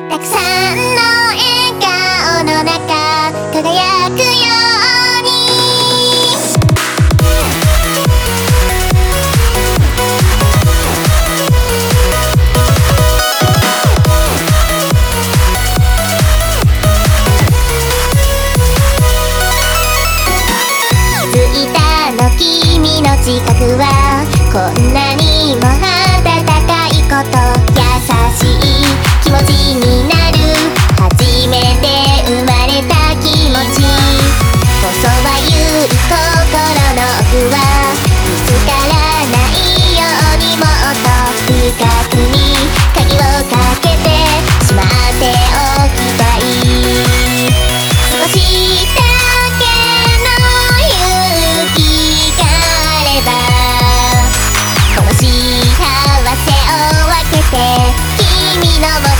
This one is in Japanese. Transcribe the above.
たくさんの笑顔の中輝くように気づいたの君の近くはこんなにも温かいこと、優しい気持ちになる、初めて生まれた気持ち、細はゆい心の奥は見つからないようにもっと深くに鍵をかけてしまっておきたい。少しだけの勇気があればこの幸せを分けて君の